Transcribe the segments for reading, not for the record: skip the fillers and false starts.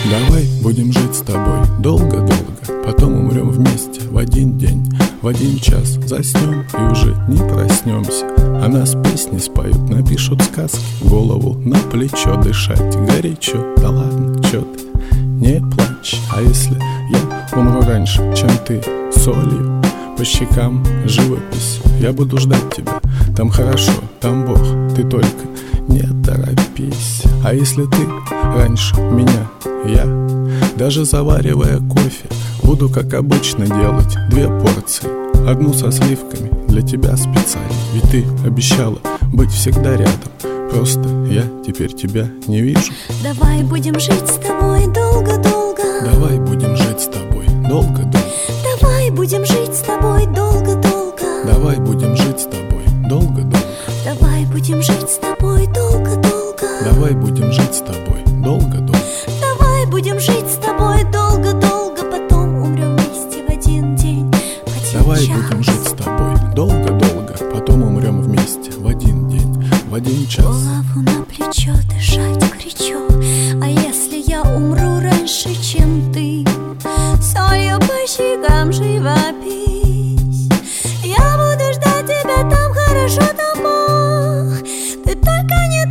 Давай будем жить с тобой долго-долго, потом умрем вместе в один день, в один час заснем и уже не проснемся. А нас песни споют, напишут сказки, голову на плечо дышать горячо. Да ладно, чё ты, не плачь. А если я умру раньше, чем ты, солью по щекам живопись, я буду ждать тебя. Там хорошо, там Бог, ты только не торопись. А если ты раньше меня, я, даже заваривая кофе, буду, как обычно, делать 2 порции, одну со сливками для тебя специально. Ведь ты обещала быть всегда рядом, просто я теперь тебя не вижу. Давай будем жить с тобой долго-долго. Давай будем жить с тобой долго-долго. Давай будем жить с тобой долго-долго. Давай будем жить с тобой долго-долго. Давай будем жить с тобой долго-долго. Давай будем жить с тобой долго-долго. Давай будем жить с тобой долго-долго, потом умрем вместе в один день, в один Давай час. будем жить с тобой долго-долго, потом умрем вместе в один день, в один час. Голову на плечо дышать горячо. А если я умру раньше, чем ты, солью по щекам живопись, я буду ждать тебя, там хорошо, там Бог, ты только не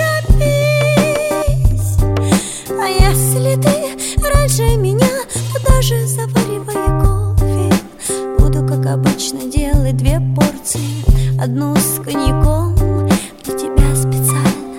торопись. А если ты раньше меня, то даже заваривая кофе, буду, как обычно, делать 2 порции, одну с коньяком для тебя специально.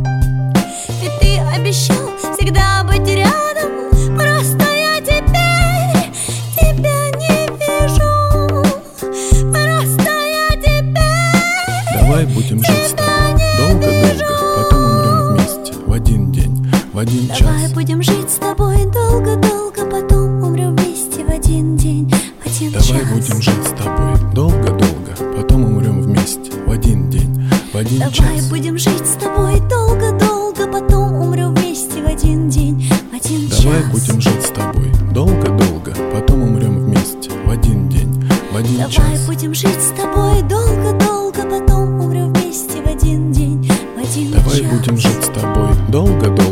Ведь ты обещал всегда быть рядом, просто я теперь тебя не вижу. Просто я теперь. Давай будем жить с тобой долго-долго, потом умрем вместе в один день, в один час. Давай будем жить с тобой долго-долго, потом умрем вместе в один день, в один час. Давай будем жить с тобой долго-долго, потом умрем вместе в один день, в один час. Давай будем жить с тобой долго-долго, потом умрем вместе в один день, в один час. Давай будем жить с тобой долго-долго, потом умрем вместе в один день, в один час. Давай будем жить с тобой долго-долго, потом умрем вместе в один день, в один час. Давай будем жить с тобой долго-долго,